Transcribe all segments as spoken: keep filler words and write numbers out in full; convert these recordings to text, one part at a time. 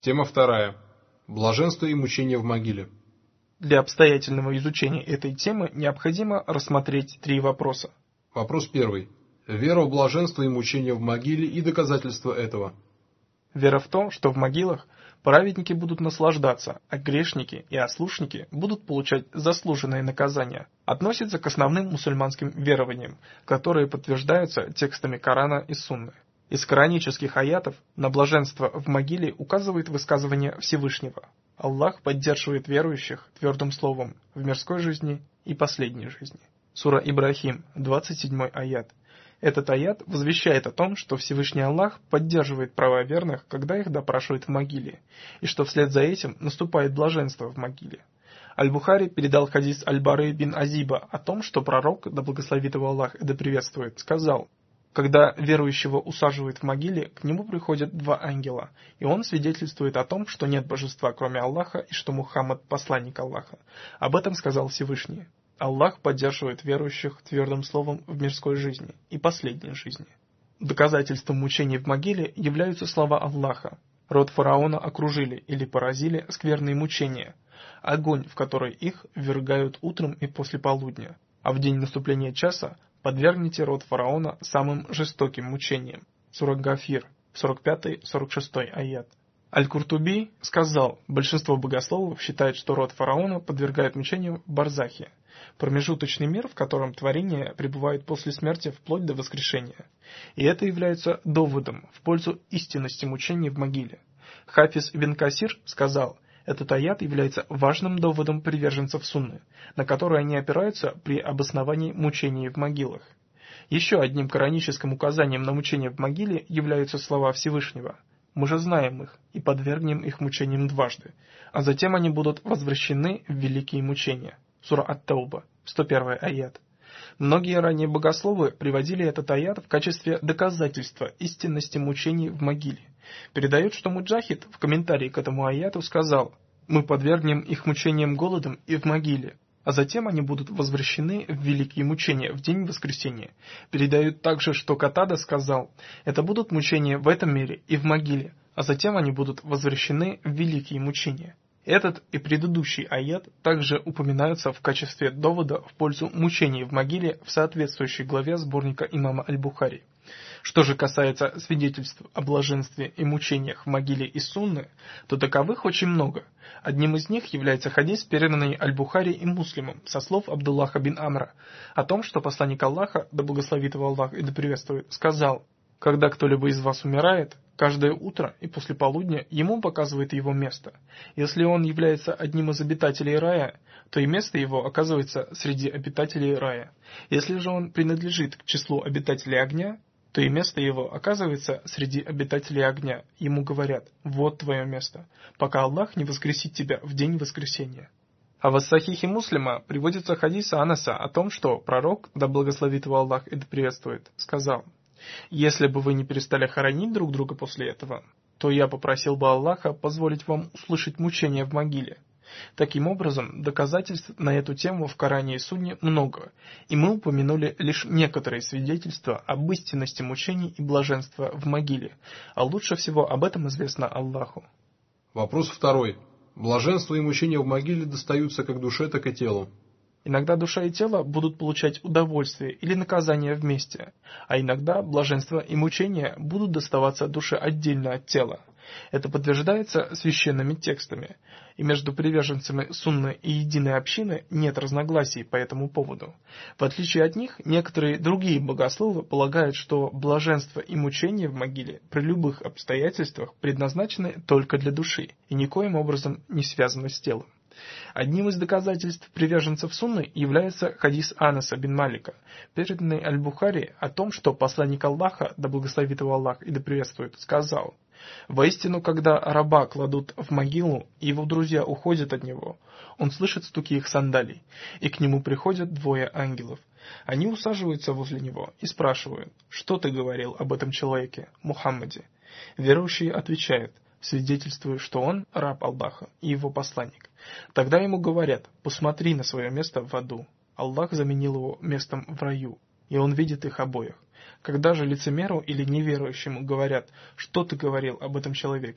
Тема вторая. Блаженство и мучение в могиле. Для обстоятельного изучения этой темы необходимо рассмотреть три вопроса. Вопрос первый. Вера в блаженство и мучение в могиле и доказательства этого. Вера в то, что в могилах праведники будут наслаждаться, а грешники и ослушники будут получать заслуженное наказание, относится к основным мусульманским верованиям, которые подтверждаются текстами Корана и Сунны. Из коранических аятов на блаженство в могиле указывает высказывание Всевышнего. Аллах поддерживает верующих твердым словом в мирской жизни и последней жизни. Сура Ибрахим, двадцать седьмой аят. Этот аят возвещает о том, что Всевышний Аллах поддерживает права верных, когда их допрашивают в могиле, и что вслед за этим наступает блаженство в могиле. Аль-Бухари передал хадис Аль-Бары бин Азиба о том, что пророк, да благословит его Аллах и да приветствует, сказал: когда верующего усаживают в могиле, к нему приходят два ангела, и он свидетельствует о том, что нет божества, кроме Аллаха, и что Мухаммад – посланник Аллаха. Об этом сказал Всевышний. Аллах поддерживает верующих твердым словом в мирской жизни и последней жизни. Доказательством мучений в могиле являются слова Аллаха. Род фараона окружили или поразили скверные мучения, огонь, в который их ввергают утром и после полудня, а в день наступления часа подвергните род фараона самым жестоким мучениям. Сура Гафир, сорок пятый сорок шестой аят. Аль-Куртуби сказал, большинство богословов считает, что род фараона подвергает мучениям в барзахе, промежуточный мир, в котором творение пребывает после смерти вплоть до воскрешения. И это является доводом в пользу истинности мучений в могиле. Хафиз ибн Касир сказал, этот аят является важным доводом приверженцев сунны, на который они опираются при обосновании мучений в могилах. Еще одним кораническим указанием на мучения в могиле являются слова Всевышнего. Мы же знаем их и подвергнем их мучениям дважды, а затем они будут возвращены в великие мучения. Сура Ат-Тауба, сто первый аят. Многие ранние богословы приводили этот аят в качестве доказательства истинности мучений в могиле. Передают, что Муджахид в комментарии к этому аяту сказал: «Мы подвергнем их мучениям голодом и в могиле, а затем они будут возвращены в великие мучения в день воскресения». Передают также, что Катада сказал: «Это будут мучения в этом мире и в могиле, а затем они будут возвращены в великие мучения». Этот и предыдущий аят также упоминаются в качестве довода в пользу мучений в могиле в соответствующей главе сборника имама Аль-Бухари. Что же касается свидетельств о блаженстве и мучениях в могиле из Сунны, то таковых очень много. Одним из них является хадис, переданный Аль-Бухари и Муслимом, со слов Абдуллаха бин Амра, о том, что посланник Аллаха, да благословит его Аллах и да приветствует, сказал: «Когда кто-либо из вас умирает, каждое утро и после полудня ему показывает его место. Если он является одним из обитателей рая, то и место его оказывается среди обитателей рая. Если же он принадлежит к числу обитателей огня, то и место его оказывается среди обитателей огня. Ему говорят: вот твое место, пока Аллах не воскресит тебя в день воскресения». А в Сахихе Муслима приводится хадис Анаса о том, что пророк, да благословит его Аллах и да приветствует, сказал: «Если бы вы не перестали хоронить друг друга после этого, то я попросил бы Аллаха позволить вам услышать мучения в могиле». Таким образом, доказательств на эту тему в Коране и Сунне много, и мы упомянули лишь некоторые свидетельства об истинности мучений и блаженства в могиле, а лучше всего об этом известно Аллаху. Вопрос второй. Блаженство и мучения в могиле достаются как душе, так и телу. Иногда душа и тело будут получать удовольствие или наказание вместе, а иногда блаженство и мучения будут доставаться душе отдельно от тела. Это подтверждается священными текстами, и между приверженцами сунны и единой общины нет разногласий по этому поводу. В отличие от них, некоторые другие богословы полагают, что блаженство и мучение в могиле при любых обстоятельствах предназначены только для души и никоим образом не связаны с телом. Одним из доказательств приверженцев сунны является хадис Анаса бин Малика, переданный Аль-Бухари о том, что посланник Аллаха, да благословит его Аллах и да приветствует, сказал: «Воистину, когда раба кладут в могилу, и его друзья уходят от него, он слышит стуки их сандалий, и к нему приходят двое ангелов. Они усаживаются возле него и спрашивают: что ты говорил об этом человеке, Мухаммаде?» Верующий отвечает, свидетельствуя, что он раб Аллаха и его посланник. Тогда ему говорят: посмотри на свое место в аду. Аллах заменил его местом в раю, и он видит их обоих. Когда же лицемеру или неверующему говорят: что ты говорил об этом человеке?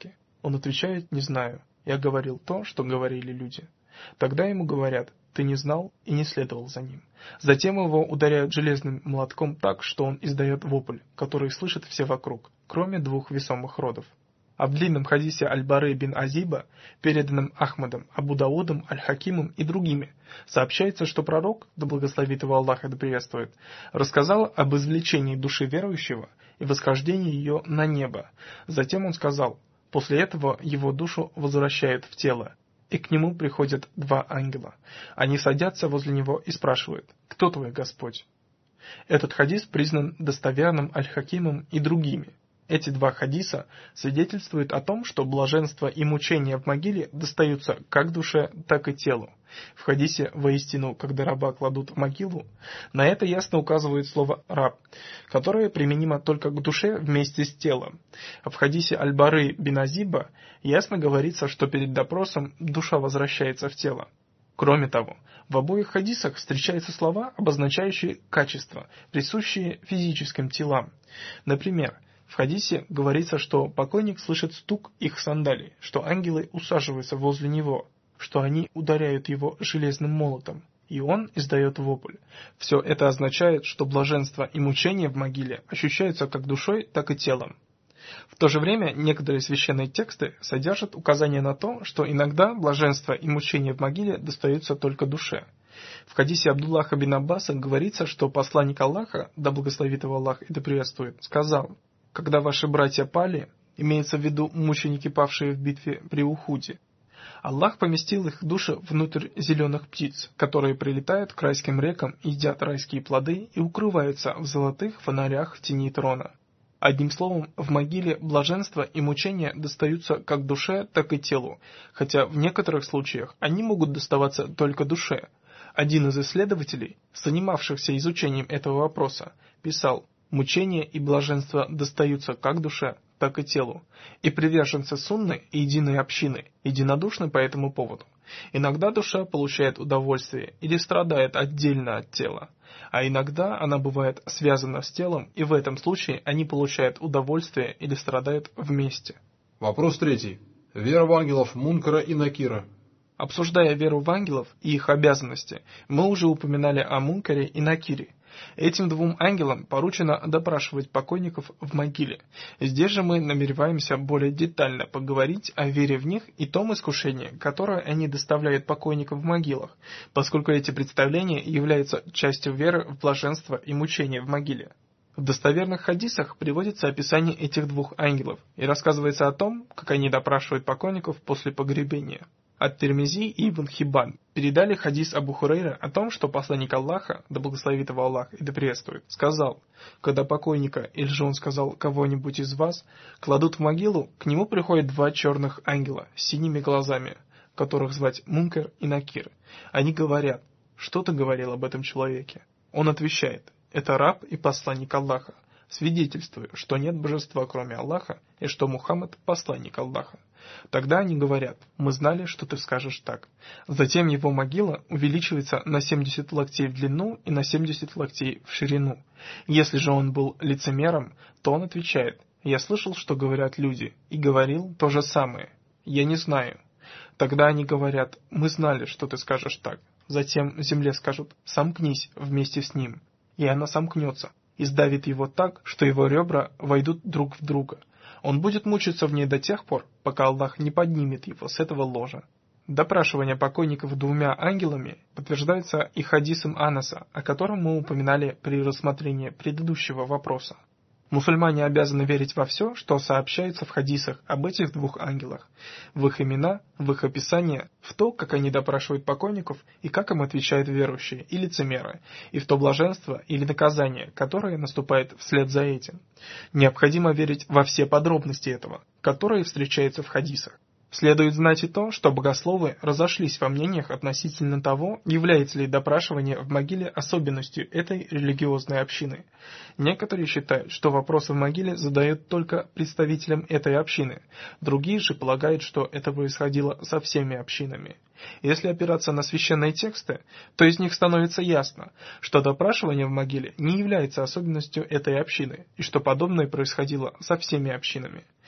Он отвечает: «Не знаю. Я говорил то, что говорили люди». Тогда ему говорят: «Ты не знал и не следовал за ним». Затем его ударяют железным молотком так, что он издает вопль, который слышат все вокруг, кроме двух весомых родов. А в длинном хадисе Аль-Бары бин Азиба, переданном Ахмадом, Абу Даудом, Аль-Хакимом и другими, сообщается, что пророк, да благословит его Аллах и да приветствует, рассказал об извлечении души верующего и восхождении ее на небо. Затем он сказал: после этого его душу возвращают в тело, и к нему приходят два ангела. Они садятся возле него и спрашивают: «Кто твой Господь?» Этот хадис признан достоверным Аль-Хакимом и другими. Эти два хадиса свидетельствуют о том, что блаженство и мучения в могиле достаются как душе, так и телу. В хадисе «Воистину, когда раба кладут в могилу» на это ясно указывает слово «раб», которое применимо только к душе вместе с телом. А в хадисе Аль-Бары бин Азиба ясно говорится, что перед допросом душа возвращается в тело. Кроме того, в обоих хадисах встречаются слова, обозначающие качества, присущие физическим телам. Например, в хадисе говорится, что покойник слышит стук их сандалий, что ангелы усаживаются возле него, что они ударяют его железным молотом, и он издает вопль. Все это означает, что блаженство и мучение в могиле ощущаются как душой, так и телом. В то же время некоторые священные тексты содержат указание на то, что иногда блаженство и мучение в могиле достаются только душе. В хадисе Абдуллаха бин Аббаса говорится, что посланник Аллаха, да благословит его Аллах и да приветствует, сказал: «Когда ваши братья пали», имеется в виду мученики, павшие в битве при Ухуде, Аллах поместил их души внутрь зеленых птиц, которые прилетают к райским рекам, едят райские плоды и укрываются в золотых фонарях в тени трона. Одним словом, в могиле блаженство и мучения достаются как душе, так и телу, хотя в некоторых случаях они могут доставаться только душе. Один из исследователей, занимавшихся изучением этого вопроса, писал: «Мучения и блаженство достаются как душе, так и телу, и приверженцы сунны и единой общины единодушны по этому поводу. Иногда душа получает удовольствие или страдает отдельно от тела, а иногда она бывает связана с телом, и в этом случае они получают удовольствие или страдают вместе». Вопрос третий. Вера в ангелов Мункара и Накира. Обсуждая веру в ангелов и их обязанности, мы уже упоминали о Мункаре и Накире. Этим двум ангелам поручено допрашивать покойников в могиле. Здесь же мы намереваемся более детально поговорить о вере в них и том искушении, которое они доставляют покойникам в могилах, поскольку эти представления являются частью веры в блаженство и мучение в могиле. В достоверных хадисах приводится описание этих двух ангелов и рассказывается о том, как они допрашивают покойников после погребения. Ат-Тирмизи и Ибн Хиббан передали хадис Абу Хурейра о том, что посланник Аллаха, да благословит его Аллах и да приветствует, сказал: когда покойника, или же он сказал кого-нибудь из вас, кладут в могилу, к нему приходят два черных ангела с синими глазами, которых звать Мункар и Накир. Они говорят: что ты говорил об этом человеке? Он отвечает: это раб и посланник Аллаха, свидетельствуя, что нет божества кроме Аллаха и что Мухаммад посланник Аллаха. Тогда они говорят: мы знали, что ты скажешь так. Затем его могила увеличивается на семьдесят локтей в длину и на семьдесят локтей в ширину. Если же он был лицемером, то он отвечает: я слышал, что говорят люди, и говорил то же самое. Я не знаю. Тогда они говорят: мы знали, что ты скажешь так. Затем земле скажут: сомкнись вместе с ним. И она сомкнется, и сдавит его так, что его ребра войдут друг в друга. Он будет мучиться в ней до тех пор, пока Аллах не поднимет его с этого ложа. Допрашивание покойников двумя ангелами подтверждается и хадисом Анаса, о котором мы упоминали при рассмотрении предыдущего вопроса. Мусульмане обязаны верить во все, что сообщается в хадисах об этих двух ангелах, в их имена, в их описание, в то, как они допрашивают покойников и как им отвечают верующие и лицемеры, и в то блаженство или наказание, которое наступает вслед за этим. Необходимо верить во все подробности этого, которые встречаются в хадисах. Следует знать и то, что богословы разошлись во мнениях относительно того, является ли допрашивание в могиле особенностью этой религиозной общины. Некоторые считают, что вопросы в могиле задают только представителям этой общины, другие же полагают, что это происходило со всеми общинами. Если опираться на священные тексты, то из них становится ясно, что допрашивание в могиле не является особенностью этой общины, и что подобное происходило со всеми общинами.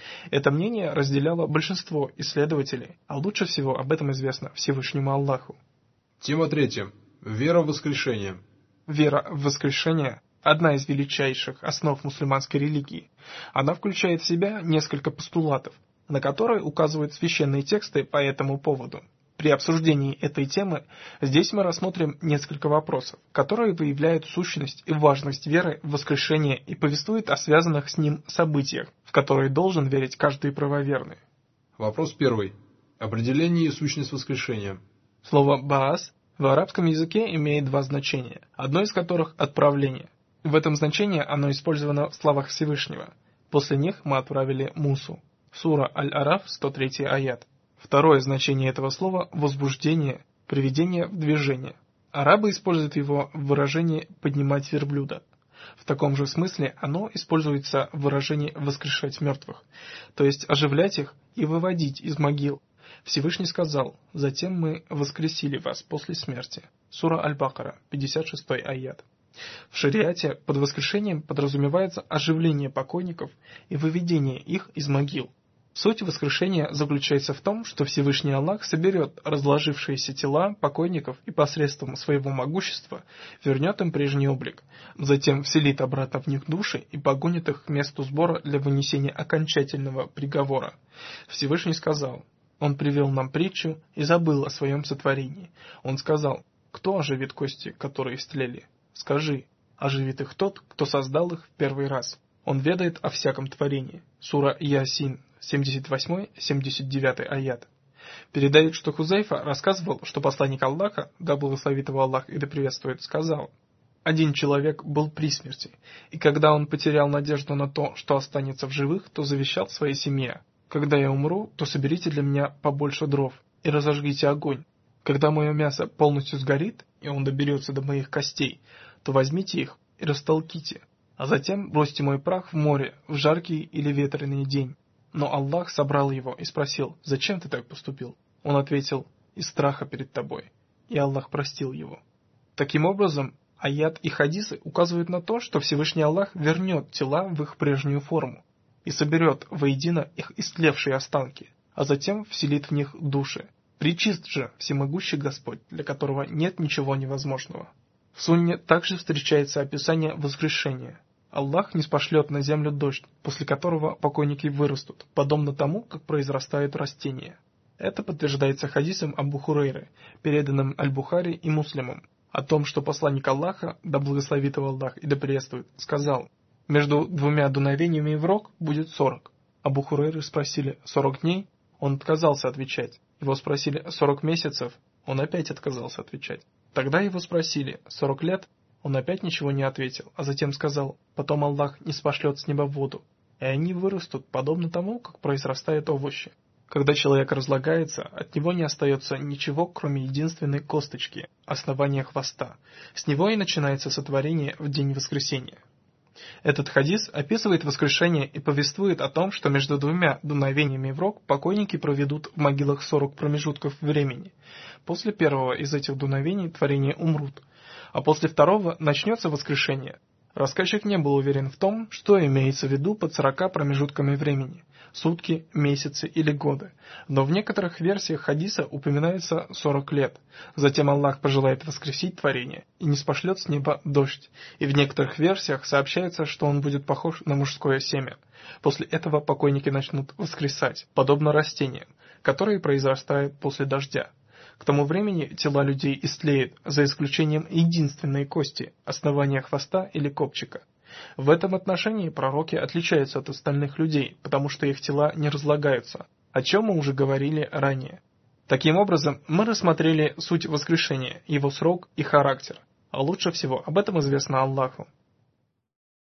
Это мнение разделяло большинство исследователей, а лучше всего об этом известно Всевышнему Аллаху. Тема третья. Вера в воскрешение. Вера в воскрешение – одна из величайших основ мусульманской религии. Она включает в себя несколько постулатов, на которые указывают священные тексты по этому поводу. При обсуждении этой темы здесь мы рассмотрим несколько вопросов, которые выявляют сущность и важность веры в воскрешение и повествуют о связанных с ним событиях, в которые должен верить каждый правоверный. Вопрос первый. Определение и сущность воскрешения. Слово «баас» в арабском языке имеет два значения, одно из которых – отправление. В этом значении оно использовано в словах Всевышнего. После них мы отправили Мусу. Сура Аль-Араф, сто третий аят. Второе значение этого слова – возбуждение, приведение в движение. Арабы используют его в выражении «поднимать верблюда». В таком же смысле оно используется в выражении «воскрешать мертвых», то есть оживлять их и выводить из могил. Всевышний сказал: «Затем мы воскресили вас после смерти». Сура Аль-Бакара, пятьдесят шестой аят. В шариате под воскрешением подразумевается оживление покойников и выведение их из могил. Суть воскрешения заключается в том, что Всевышний Аллах соберет разложившиеся тела покойников и посредством своего могущества вернет им прежний облик, затем вселит обратно в них души и погонит их к месту сбора для вынесения окончательного приговора. Всевышний сказал: «Он привел нам притчу и забыл о своем сотворении. Он сказал: кто оживит кости, которые истлели? Скажи: оживит их тот, кто создал их в первый раз. Он ведает о всяком творении». Сура Ясин, семьдесят восьмой — семьдесят девятый аят. Передают, что Хузайфа рассказывал, что посланник Аллаха, да благословит его Аллах и да приветствует, сказал: «Один человек был при смерти, и когда он потерял надежду на то, что останется в живых, то завещал своей семье: когда я умру, то соберите для меня побольше дров и разожгите огонь. Когда мое мясо полностью сгорит, и он доберется до моих костей, то возьмите их и растолките, а затем бросьте мой прах в море в жаркий или ветреный день». Но Аллах собрал его и спросил: «Зачем ты так поступил?» Он ответил: «Из страха перед тобой». И Аллах простил его. Таким образом, аят и хадисы указывают на то, что Всевышний Аллах вернет тела в их прежнюю форму и соберет воедино их истлевшие останки, а затем вселит в них души. Пречист же всемогущий Господь, для которого нет ничего невозможного. В Сунне также встречается описание воскрешения. Аллах ниспошлет на землю дождь, после которого покойники вырастут, подобно тому, как произрастают растения. Это подтверждается хадисом Абу Хурейры, переданным Аль-Бухари и Муслимом, о том, что посланник Аллаха, да благословит его Аллах и да приветствует, сказал: «Между двумя дуновениями в рог будет сорок». Абу Хурейры спросили: «Сорок дней?» Он отказался отвечать. Его спросили: «Сорок месяцев?» Он опять отказался отвечать. Тогда его спросили: «Сорок лет?» Он опять ничего не ответил, а затем сказал: «Потом Аллах ниспошлет с неба воду, и они вырастут, подобно тому, как произрастают овощи». Когда человек разлагается, от него не остается ничего, кроме единственной косточки, основания хвоста. С него и начинается сотворение в день воскресения. Этот хадис описывает воскрешение и повествует о том, что между двумя дуновениями в рог покойники проведут в могилах сорок промежутков времени. После первого из этих дуновений творения умрут, а после второго начнется воскрешение. Рассказчик не был уверен в том, что имеется в виду под сорока промежутками времени – сутки, месяцы или годы, но в некоторых версиях хадиса упоминается сорок лет. Затем Аллах пожелает воскресить творение и ниспошлет с неба дождь, и в некоторых версиях сообщается, что он будет похож на мужское семя. После этого покойники начнут воскресать, подобно растениям, которые произрастают после дождя. К тому времени тела людей истлеют, за исключением единственной кости, основания хвоста или копчика. В этом отношении пророки отличаются от остальных людей, потому что их тела не разлагаются, о чем мы уже говорили ранее. Таким образом, мы рассмотрели суть воскрешения, его срок и характер, а лучше всего об этом известно Аллаху.